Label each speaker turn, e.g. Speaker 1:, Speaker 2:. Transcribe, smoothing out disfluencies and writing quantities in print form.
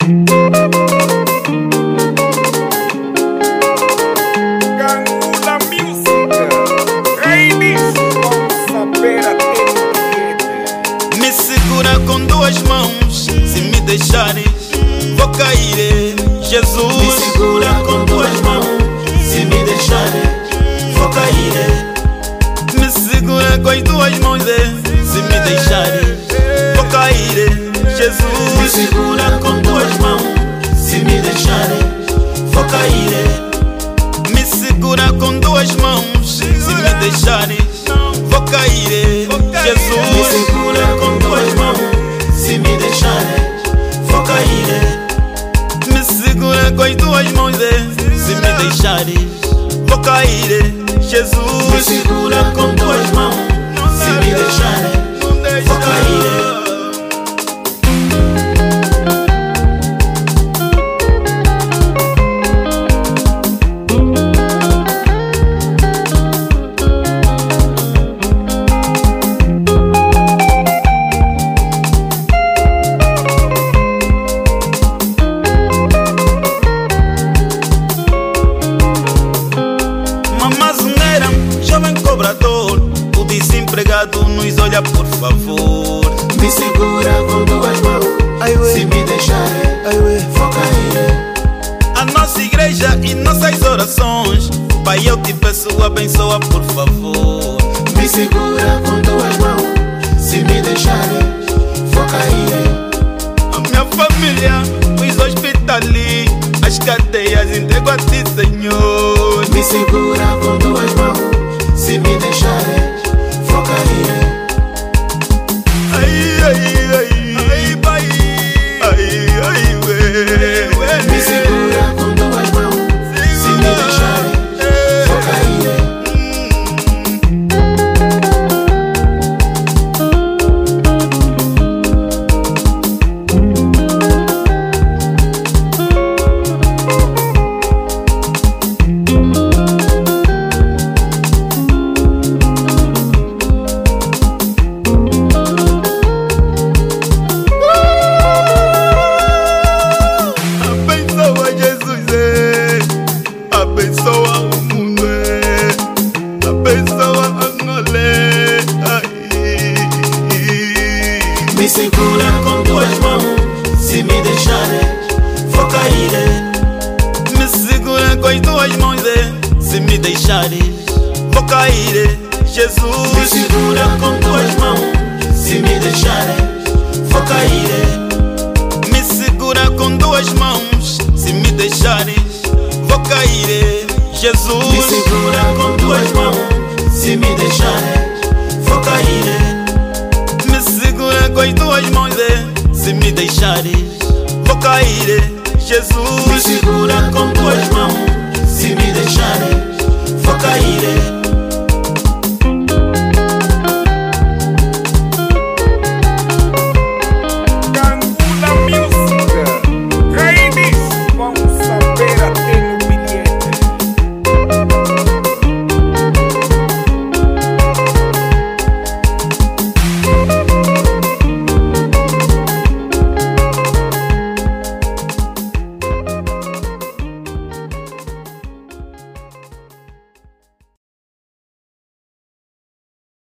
Speaker 1: Gangula Music, Reinis, vamos saber até no
Speaker 2: Me segura com duas mãos, se me deixares, vou cair, Jesus.
Speaker 3: Me segura com duas mãos, se me deixares, vou cair.
Speaker 2: Me segura com as duas mãos, se me deixares, vou cair, Jesus.
Speaker 3: Me segura com duas mãos, se me deixares, vou cair.
Speaker 2: Me segura com duas mãos, se me deixares, vou cair, Jesus.
Speaker 3: Me segura com duas mãos, se me deixares, vou cair.
Speaker 2: Me segura com as duas mãos, se me deixares, vou cair, Jesus.
Speaker 3: Me segura com duas mãos, se me deixares, vou cair.
Speaker 2: Mamazungueira, jovem cobrador, o desempregado nos olha por favor.
Speaker 3: Me segura com duas mãos, se me deixares, vou cair.
Speaker 2: A nossa igreja e nossas orações, Pai, eu te peço, abençoa por favor.
Speaker 3: Me segura com duas mãos, se me deixares, vou cair.
Speaker 2: A minha família, os hospitali, as cadeias, entrego a ti, Senhor.
Speaker 3: Me segura com duas mãos, se me deixares, vou cair.
Speaker 2: Ai, ai, ai, ai, pai. Ai, ai, ué.
Speaker 3: Me segura com duas mãos, se me deixares, vou cair.
Speaker 2: Abençoa Jesus, abençoa o mundo, abençoa Angola.
Speaker 3: Me segura com duas mãos, se me deixares, vou cair.
Speaker 2: Me segura com as duas mãos, se me deixares, vou cair, Jesus.
Speaker 3: Me segura com duas mãos, se me deixares, vou cair.
Speaker 2: Me segura com duas mãos, se me deixares, vou cair, Jesus.
Speaker 3: Me segura com duas mãos, se me deixares, vou cair.
Speaker 2: Me segura com as duas mãos, se me deixares, vou cair,
Speaker 3: Me
Speaker 2: Jesus.
Speaker 3: segura com duas mãos, se me deixares, vou cair.